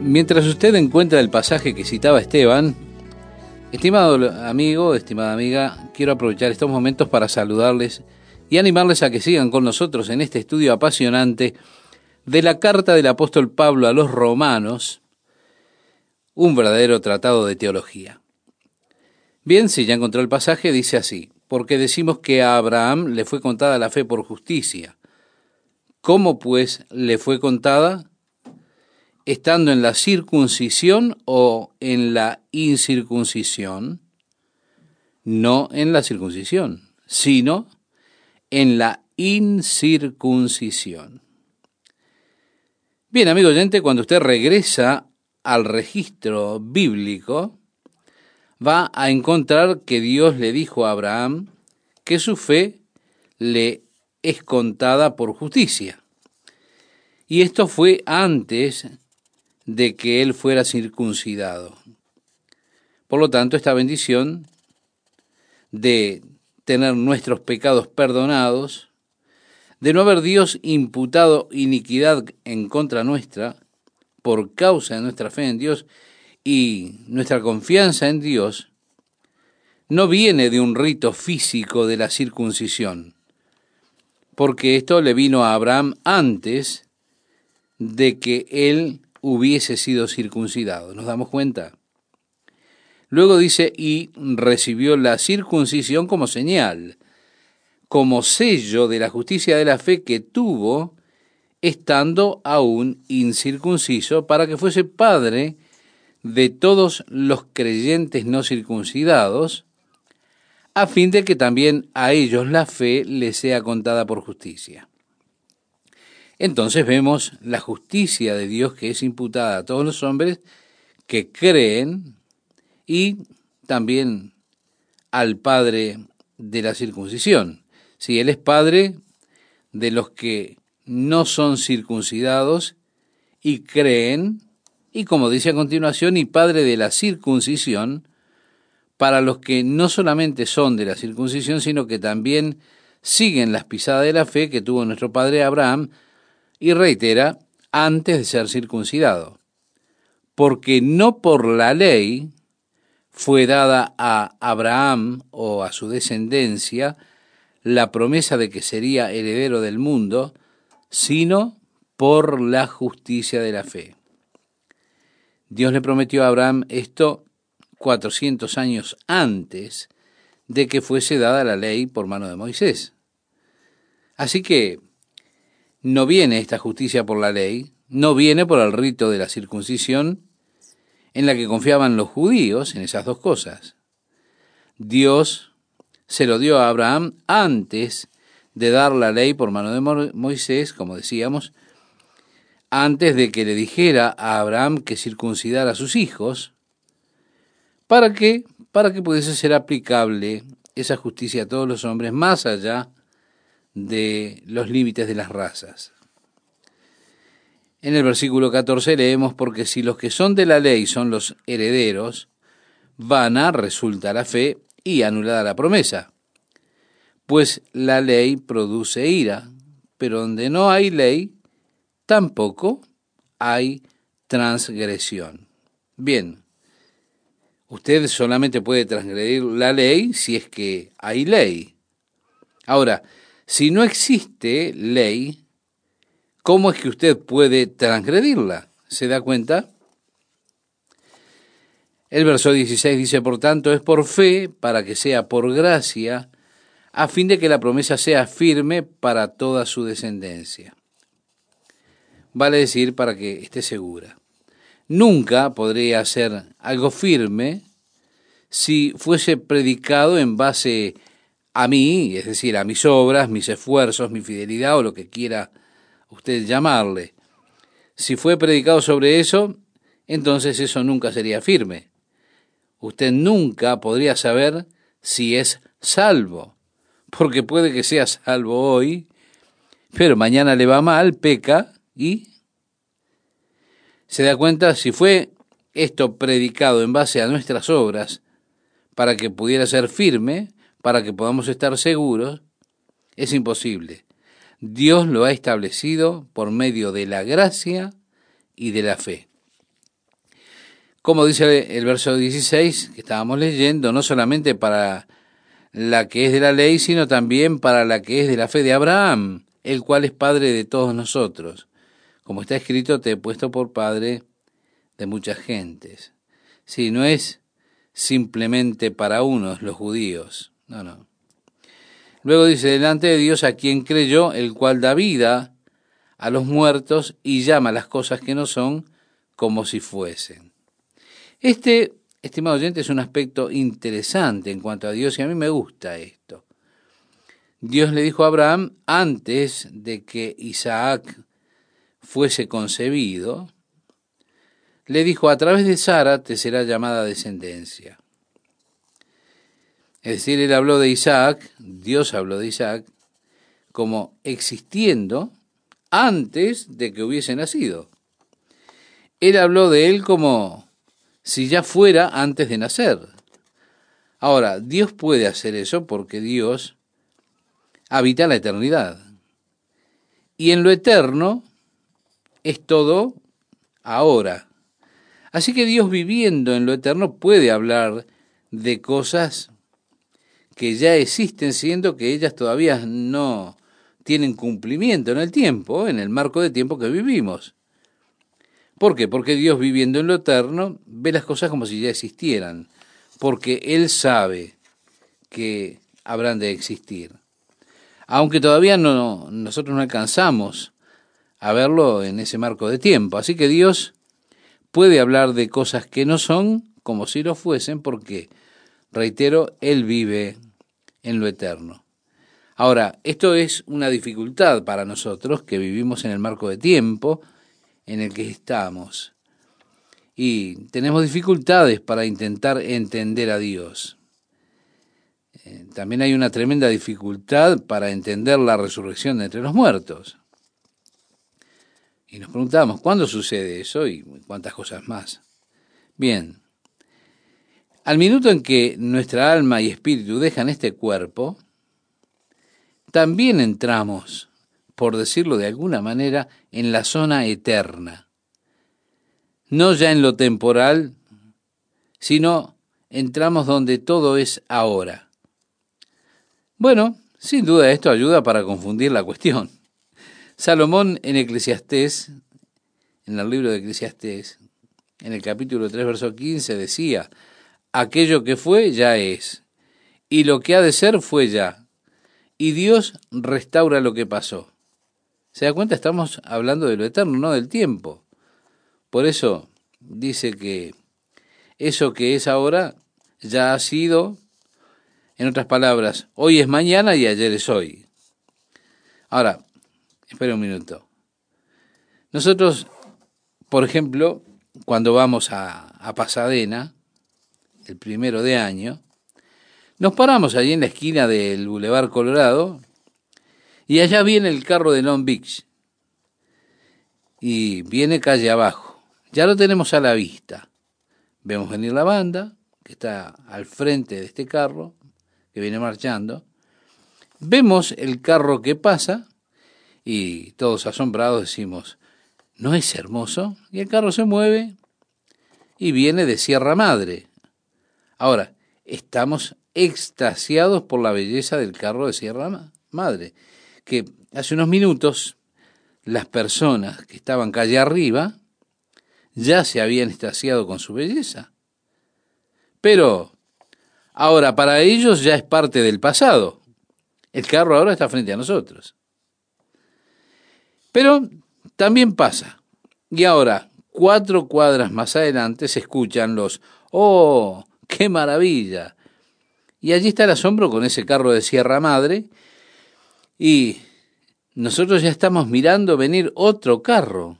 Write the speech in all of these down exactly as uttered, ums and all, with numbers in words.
Mientras usted encuentra el pasaje que citaba Esteban, estimado amigo, estimada amiga, quiero aprovechar estos momentos para saludarles y animarles a que sigan con nosotros en este estudio apasionante de la carta del apóstol Pablo a los romanos, un verdadero tratado de teología. Bien, si ya encontró el pasaje, dice así: porque decimos que a Abraham le fue contada la fe por justicia. ¿Cómo pues le fue contada? ¿Estando en la circuncisión o en la incircuncisión? No en la circuncisión, sino en la incircuncisión. Bien, amigo oyente, cuando usted regresa al registro bíblico, va a encontrar que Dios le dijo a Abraham que su fe le es contada por justicia. Y esto fue antes de que él fuera circuncidado. Por lo tanto, esta bendición de tener nuestros pecados perdonados, de no haber Dios imputado iniquidad en contra nuestra por causa de nuestra fe en Dios y nuestra confianza en Dios, no viene de un rito físico de la circuncisión, porque esto le vino a Abraham antes de que él hubiese sido circuncidado. ¿Nos damos cuenta? Luego dice, y recibió la circuncisión como señal, como sello de la justicia de la fe que tuvo estando aún incircunciso, para que fuese padre de todos los creyentes no circuncidados, a fin de que también a ellos la fe les sea contada por justicia. Entonces vemos la justicia de Dios que es imputada a todos los hombres que creen y también al padre de la circuncisión. Si Él es padre de los que no son circuncidados y creen, y como dice a continuación, y padre de la circuncisión para los que no solamente son de la circuncisión, sino que también siguen las pisadas de la fe que tuvo nuestro padre Abraham, y reitera, antes de ser circuncidado, porque no por la ley fue dada a Abraham o a su descendencia la promesa de que sería heredero del mundo, sino por la justicia de la fe. Dios le prometió a Abraham esto cuatrocientos años antes de que fuese dada la ley por mano de Moisés. Así que no viene esta justicia por la ley, no viene por el rito de la circuncisión en la que confiaban los judíos en esas dos cosas. Dios se lo dio a Abraham antes de dar la ley por mano de Moisés, como decíamos, antes de que le dijera a Abraham que circuncidara a sus hijos. ¿Para qué? Para que pudiese ser aplicable esa justicia a todos los hombres más allá de los límites de las razas. En el versículo catorce leemos, porque si los que son de la ley son los herederos, vana resulta la fe y anulada la promesa. Pues la ley produce ira, pero donde no hay ley, tampoco hay transgresión. Bien, usted solamente puede transgredir la ley si es que hay ley. Ahora, si no existe ley, ¿cómo es que usted puede transgredirla? ¿Se da cuenta? El verso dieciséis dice, por tanto, es por fe, para que sea por gracia, a fin de que la promesa sea firme para toda su descendencia. Vale decir, para que esté segura. Nunca podría ser algo firme si fuese predicado en base a mí, es decir, a mis obras, mis esfuerzos, mi fidelidad o lo que quiera usted llamarle. Si fue predicado sobre eso, entonces eso nunca sería firme. Usted nunca podría saber si es salvo, porque puede que sea salvo hoy, pero mañana le va mal, peca y se da cuenta. Si fue esto predicado en base a nuestras obras para que pudiera ser firme, para que podamos estar seguros, es imposible. Dios lo ha establecido por medio de la gracia y de la fe. Como dice el verso dieciséis que estábamos leyendo, no solamente para la que es de la ley, sino también para la que es de la fe de Abraham, el cual es padre de todos nosotros. Como está escrito, te he puesto por padre de muchas gentes. Sí, no es simplemente para unos, los judíos, no, no. Luego dice, delante de Dios a quien creyó, el cual da vida a los muertos y llama las cosas que no son como si fuesen. Este, estimado oyente, es un aspecto interesante en cuanto a Dios y a mí me gusta esto. Dios le dijo a Abraham, antes de que Isaac fuese concebido, le dijo, a través de Sara te será llamada descendencia. Es decir, él habló de Isaac, Dios habló de Isaac, como existiendo antes de que hubiese nacido. Él habló de él como si ya fuera antes de nacer. Ahora, Dios puede hacer eso porque Dios habita la eternidad. Y en lo eterno es todo ahora. Así que Dios, viviendo en lo eterno, puede hablar de cosas que ya existen, siendo que ellas todavía no tienen cumplimiento en el tiempo, en el marco de tiempo que vivimos. ¿Por qué? Porque Dios, viviendo en lo eterno, ve las cosas como si ya existieran, porque Él sabe que habrán de existir. Aunque todavía no, nosotros no alcanzamos a verlo en ese marco de tiempo. Así que Dios puede hablar de cosas que no son como si lo fuesen, porque, reitero, Él vive en lo eterno. Ahora, esto es una dificultad para nosotros que vivimos en el marco de tiempo en el que estamos. Y tenemos dificultades para intentar entender a Dios. Eh, también hay una tremenda dificultad para entender la resurrección de entre los muertos. Y nos preguntamos, ¿cuándo sucede eso? Y cuántas cosas más. Bien, al minuto en que nuestra alma y espíritu dejan este cuerpo, también entramos, por decirlo de alguna manera, en la zona eterna. No ya en lo temporal, sino entramos donde todo es ahora. Bueno, sin duda esto ayuda para confundir la cuestión. Salomón en Eclesiastés, en el libro de Eclesiastés, en el capítulo tres, verso quince, decía, aquello que fue ya es, y lo que ha de ser fue ya, y Dios restaura lo que pasó. ¿Se da cuenta? Estamos hablando de lo eterno, no del tiempo. Por eso dice que eso que es ahora ya ha sido, en otras palabras, hoy es mañana y ayer es hoy. Ahora, espera un minuto. Nosotros, por ejemplo, cuando vamos a, a Pasadena, el primero de año, nos paramos allí en la esquina del Boulevard Colorado y allá viene el carro de Long Beach y viene calle abajo. Ya lo tenemos a la vista. Vemos venir la banda que está al frente de este carro, que viene marchando. Vemos el carro que pasa y todos asombrados decimos, ¿no es hermoso? Y el carro se mueve y viene de Sierra Madre. Ahora, estamos extasiados por la belleza del carro de Sierra Madre, que hace unos minutos las personas que estaban calle arriba ya se habían extasiado con su belleza. Pero ahora para ellos ya es parte del pasado. El carro ahora está frente a nosotros. Pero también pasa. Y ahora, cuatro cuadras más adelante, se escuchan los ¡oh, qué maravilla! Y allí está el asombro con ese carro de Sierra Madre. Y nosotros ya estamos mirando venir otro carro.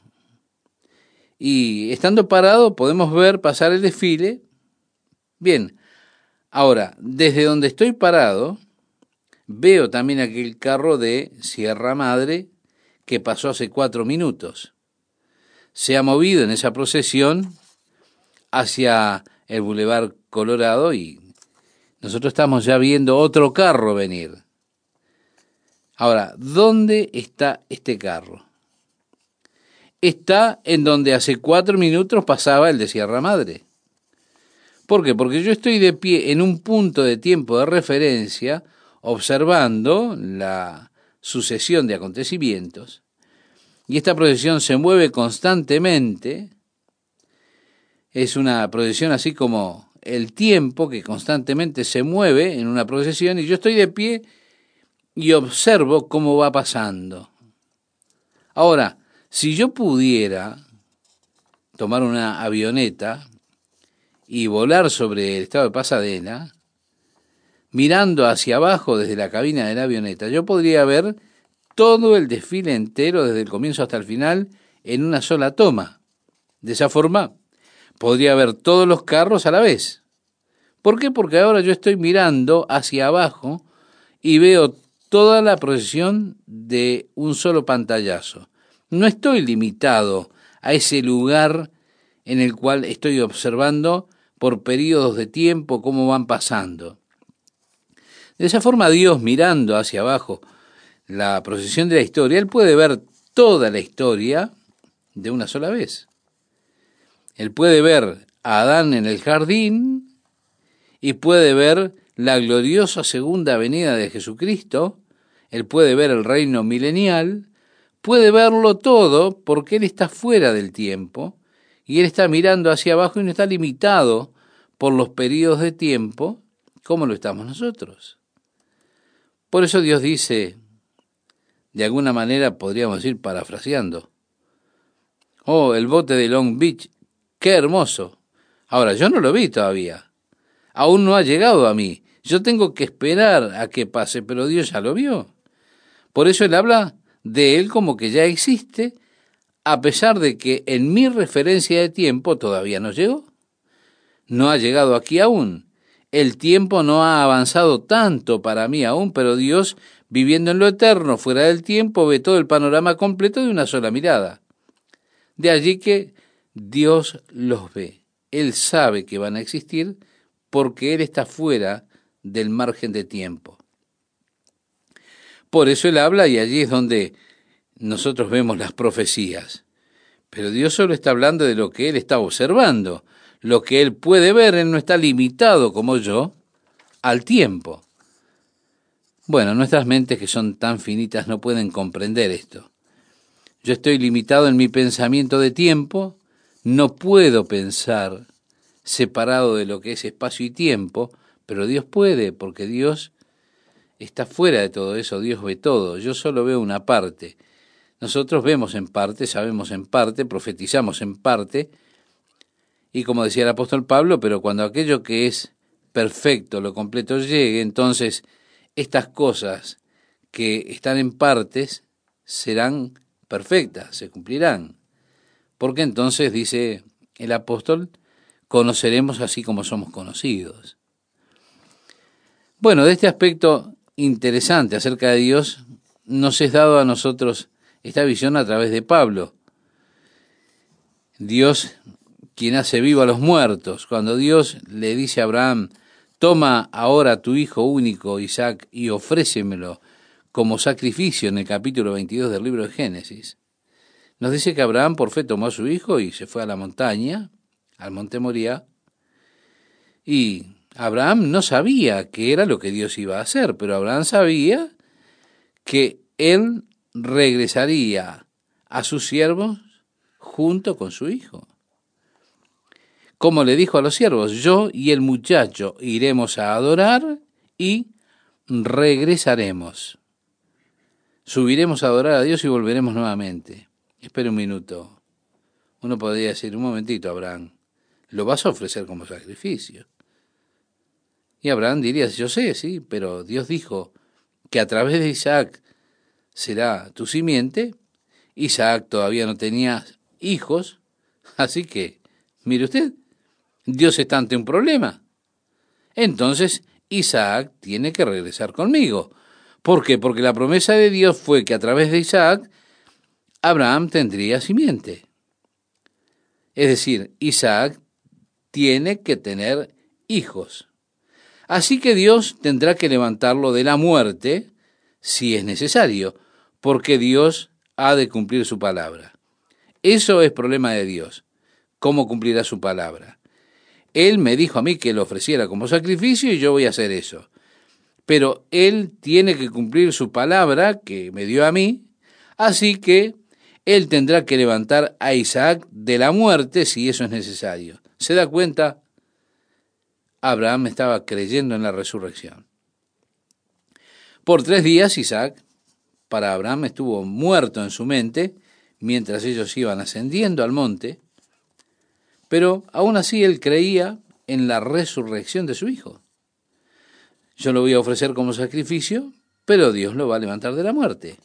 Y estando parado podemos ver pasar el desfile. Bien, ahora, desde donde estoy parado, veo también aquel carro de Sierra Madre que pasó hace cuatro minutos. Se ha movido en esa procesión hacia el Boulevard Colorado y nosotros estamos ya viendo otro carro venir. Ahora, ¿dónde está este carro? Está en donde hace cuatro minutos pasaba el de Sierra Madre. ¿Por qué? Porque yo estoy de pie en un punto de tiempo de referencia, observando la sucesión de acontecimientos, y esta procesión se mueve constantemente. Es una procesión así como el tiempo que constantemente se mueve en una procesión, y yo estoy de pie y observo cómo va pasando. Ahora, si yo pudiera tomar una avioneta y volar sobre el estado de Pasadena, mirando hacia abajo desde la cabina de la avioneta, yo podría ver todo el desfile entero desde el comienzo hasta el final en una sola toma. De esa forma, podría ver todos los carros a la vez. ¿Por qué? Porque ahora yo estoy mirando hacia abajo y veo toda la procesión de un solo pantallazo. No estoy limitado a ese lugar en el cual estoy observando por periodos de tiempo cómo van pasando. De esa forma, Dios, mirando hacia abajo la procesión de la historia, Él puede ver toda la historia de una sola vez. Él puede ver a Adán en el jardín y puede ver la gloriosa segunda venida de Jesucristo. Él puede ver el reino milenial, puede verlo todo porque Él está fuera del tiempo y Él está mirando hacia abajo y no está limitado por los periodos de tiempo como lo estamos nosotros. Por eso Dios dice, de alguna manera podríamos decir parafraseando, oh, el bote de Long Beach, qué hermoso. Ahora, yo no lo vi todavía, aún no ha llegado a mí, yo tengo que esperar a que pase, pero Dios ya lo vio. Por eso Él habla de Él como que ya existe, a pesar de que en mi referencia de tiempo todavía no llegó. No ha llegado aquí aún. El tiempo no ha avanzado tanto para mí aún, pero Dios, viviendo en lo eterno, fuera del tiempo, ve todo el panorama completo de una sola mirada. De allí que Dios los ve. Él sabe que van a existir porque Él está fuera del margen de tiempo. Por eso Él habla y allí es donde nosotros vemos las profecías. Pero Dios solo está hablando de lo que Él está observando. Lo que Él puede ver, Él no está limitado como yo al tiempo. Bueno, nuestras mentes que son tan finitas no pueden comprender esto. Yo estoy limitado en mi pensamiento de tiempo, no puedo pensar separado de lo que es espacio y tiempo, pero Dios puede, porque Dios está fuera de todo eso, Dios ve todo, yo solo veo una parte. Nosotros vemos en parte, sabemos en parte, profetizamos en parte, y como decía el apóstol Pablo, pero cuando aquello que es perfecto, lo completo llegue, entonces estas cosas que están en partes serán perfectas, se cumplirán. Porque entonces, dice el apóstol, conoceremos así como somos conocidos. Bueno, de este aspecto interesante acerca de Dios, nos es dado a nosotros esta visión a través de Pablo. Dios, quien hace vivo a los muertos, cuando Dios le dice a Abraham, toma ahora tu hijo único, Isaac, y ofrécemelo como sacrificio en el capítulo veintidós del libro de Génesis, nos dice que Abraham por fe tomó a su hijo y se fue a la montaña, al monte Moría, y Abraham no sabía qué era lo que Dios iba a hacer, pero Abraham sabía que él regresaría a sus siervos junto con su hijo. Como le dijo a los siervos, yo y el muchacho iremos a adorar y regresaremos. Subiremos a adorar a Dios y volveremos nuevamente. Espera un minuto. Uno podría decir, un momentito, Abraham, ¿lo vas a ofrecer como sacrificio? Y Abraham diría, yo sé, sí, pero Dios dijo que a través de Isaac será tu simiente. Isaac todavía no tenía hijos, así que, mire usted, Dios está ante un problema. Entonces, Isaac tiene que regresar conmigo. ¿Por qué? Porque la promesa de Dios fue que a través de Isaac, Abraham tendría simiente. Es decir, Isaac tiene que tener hijos. Así que Dios tendrá que levantarlo de la muerte, si es necesario, porque Dios ha de cumplir su palabra. Eso es problema de Dios. ¿Cómo cumplirá su palabra? Él me dijo a mí que lo ofreciera como sacrificio y yo voy a hacer eso. Pero él tiene que cumplir su palabra que me dio a mí, así que él tendrá que levantar a Isaac de la muerte si eso es necesario. ¿Se da cuenta? Abraham estaba creyendo en la resurrección. Por tres días Isaac, para Abraham, estuvo muerto en su mente mientras ellos iban ascendiendo al monte, pero aún así él creía en la resurrección de su hijo. Yo lo voy a ofrecer como sacrificio, pero Dios lo va a levantar de la muerte.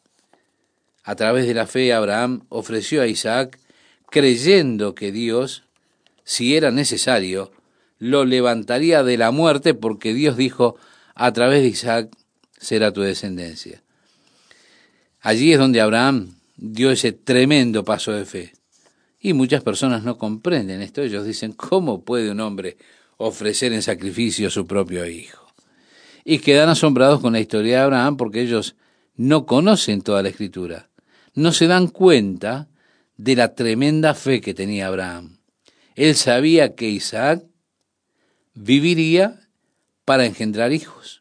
A través de la fe, Abraham ofreció a Isaac, creyendo que Dios, si era necesario, lo levantaría de la muerte, porque Dios dijo, a través de Isaac será tu descendencia. Allí es donde Abraham dio ese tremendo paso de fe. Y muchas personas no comprenden esto. Ellos dicen, ¿cómo puede un hombre ofrecer en sacrificio a su propio hijo? Y quedan asombrados con la historia de Abraham porque ellos no conocen toda la Escritura. No se dan cuenta de la tremenda fe que tenía Abraham. Él sabía que Isaac viviría para engendrar hijos.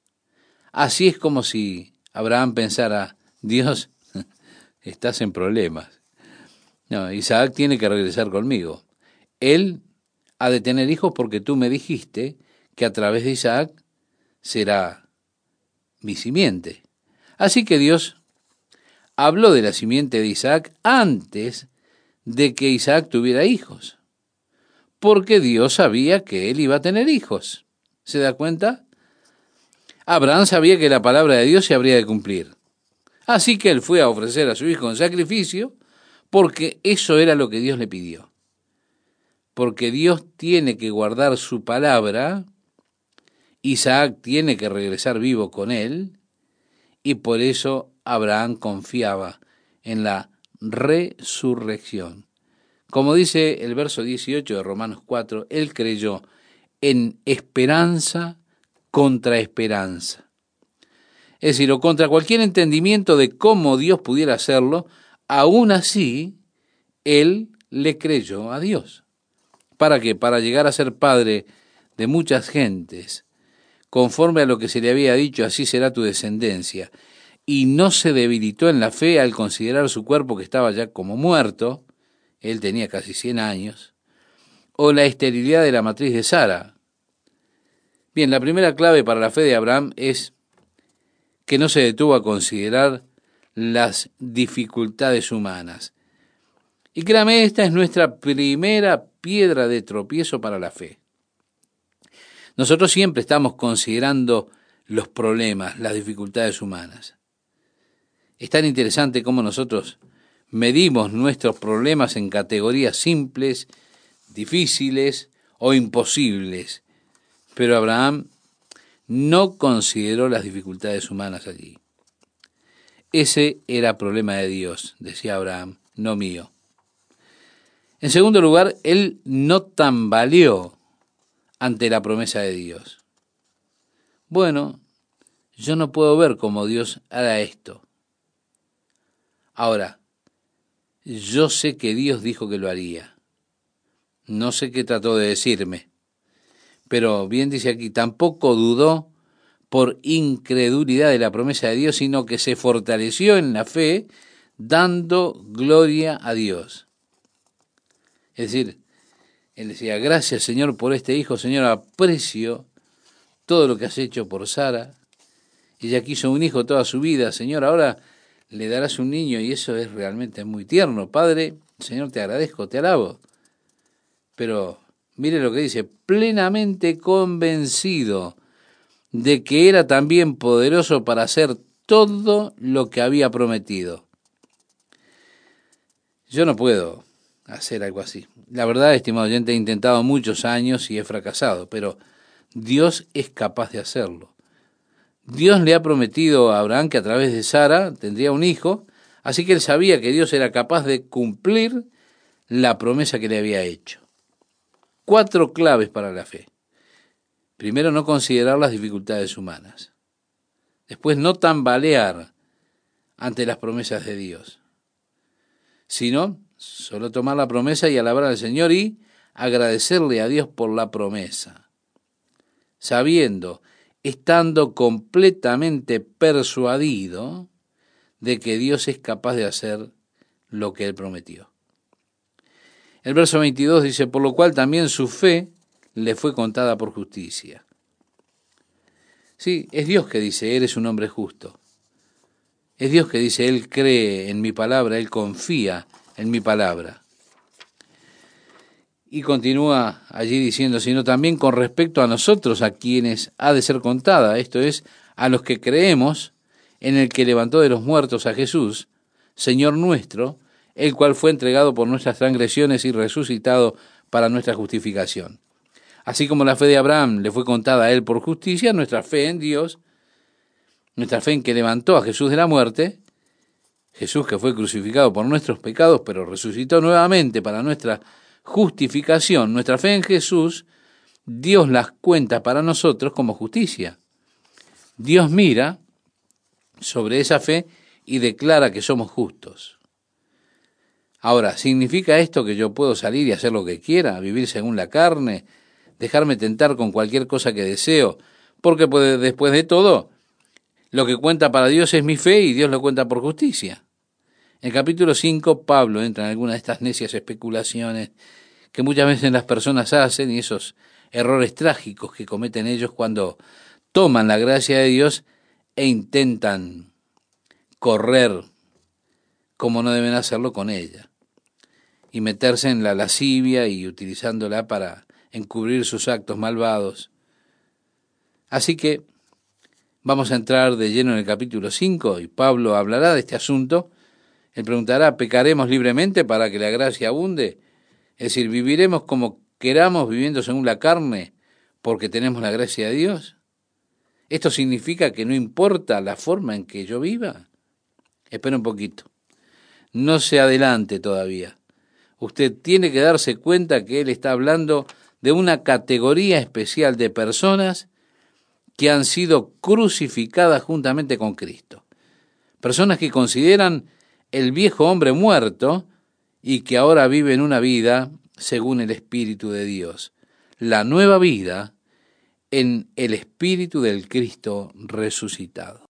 Así es como si Abraham pensara, Dios, estás en problemas. No, Isaac tiene que regresar conmigo. Él ha de tener hijos porque tú me dijiste que a través de Isaac será mi simiente. Así que Dios habló de la simiente de Isaac antes de que Isaac tuviera hijos, porque Dios sabía que él iba a tener hijos. ¿Se da cuenta? Abraham sabía que la palabra de Dios se habría de cumplir. Así que él fue a ofrecer a su hijo en sacrificio, porque eso era lo que Dios le pidió. Porque Dios tiene que guardar su palabra, Isaac tiene que regresar vivo con él, y por eso Abraham confiaba en la resurrección. Como dice el verso dieciocho de Romanos cuatro, él creyó en esperanza contra esperanza. Es decir, o contra cualquier entendimiento de cómo Dios pudiera hacerlo, aún así, él le creyó a Dios. ¿Para qué? Para llegar a ser padre de muchas gentes, conforme a lo que se le había dicho, así será tu descendencia. Y no se debilitó en la fe al considerar su cuerpo que estaba ya como muerto, él tenía casi cien años, o la esterilidad de la matriz de Sara. Bien, la primera clave para la fe de Abraham es que no se detuvo a considerar las dificultades humanas. Y créame, esta es nuestra primera piedra de tropiezo para la fe. Nosotros siempre estamos considerando los problemas, las dificultades humanas. Es tan interesante cómo nosotros medimos nuestros problemas en categorías simples, difíciles o imposibles. Pero Abraham no consideró las dificultades humanas allí. Ese era problema de Dios, decía Abraham, no mío. En segundo lugar, él no tambaleó ante la promesa de Dios. Bueno, yo no puedo ver cómo Dios hará esto. Ahora, yo sé que Dios dijo que lo haría. No sé qué trató de decirme. Pero bien dice aquí, tampoco dudó por incredulidad de la promesa de Dios, sino que se fortaleció en la fe, dando gloria a Dios. Es decir, él decía, gracias Señor por este hijo, Señor, aprecio todo lo que has hecho por Sara. Ella quiso un hijo toda su vida, Señor, ahora le darás un niño y eso es realmente muy tierno. Padre, Señor, te agradezco, te alabo. Pero mire lo que dice, plenamente convencido de que era también poderoso para hacer todo lo que había prometido. Yo no puedo hacer algo así. La verdad, estimado oyente, he intentado muchos años y he fracasado, pero Dios es capaz de hacerlo. Dios le ha prometido a Abraham que a través de Sara tendría un hijo, así que él sabía que Dios era capaz de cumplir la promesa que le había hecho. Cuatro claves para la fe. Primero, no considerar las dificultades humanas. Después, no tambalear ante las promesas de Dios, sino solo tomar la promesa y alabar al Señor y agradecerle a Dios por la promesa, sabiendo, estando completamente persuadido de que Dios es capaz de hacer lo que Él prometió. El verso veintidós dice, por lo cual también su fe le fue contada por justicia. Sí, es Dios que dice, eres un hombre justo. Es Dios que dice, Él cree en mi palabra, Él confía en mi palabra. Y continúa allí diciendo, sino también con respecto a nosotros, a quienes ha de ser contada, esto es, a los que creemos en el que levantó de los muertos a Jesús, Señor nuestro, el cual fue entregado por nuestras transgresiones y resucitado para nuestra justificación. Así como la fe de Abraham le fue contada a él por justicia, nuestra fe en Dios, nuestra fe en que levantó a Jesús de la muerte, Jesús que fue crucificado por nuestros pecados, pero resucitó nuevamente para nuestra justificación, nuestra fe en Jesús, Dios las cuenta para nosotros como justicia. Dios mira sobre esa fe y declara que somos justos. Ahora, ¿significa esto que yo puedo salir y hacer lo que quiera, vivir según la carne, dejarme tentar con cualquier cosa que deseo? Porque pues, después de todo, lo que cuenta para Dios es mi fe y Dios lo cuenta por justicia. En el capítulo cinco, Pablo entra en alguna de estas necias especulaciones que muchas veces las personas hacen y esos errores trágicos que cometen ellos cuando toman la gracia de Dios e intentan correr como no deben hacerlo con ella y meterse en la lascivia y utilizándola para encubrir sus actos malvados. Así que vamos a entrar de lleno en el capítulo cinco y Pablo hablará de este asunto. Él preguntará, ¿pecaremos libremente para que la gracia abunde? Es decir, ¿viviremos como queramos viviendo según la carne porque tenemos la gracia de Dios? ¿Esto significa que no importa la forma en que yo viva? Espera un poquito. No se adelante todavía. Usted tiene que darse cuenta que él está hablando de una categoría especial de personas que han sido crucificadas juntamente con Cristo. Personas que consideran el viejo hombre muerto y que ahora viven una vida según el Espíritu de Dios. La nueva vida en el Espíritu del Cristo resucitado.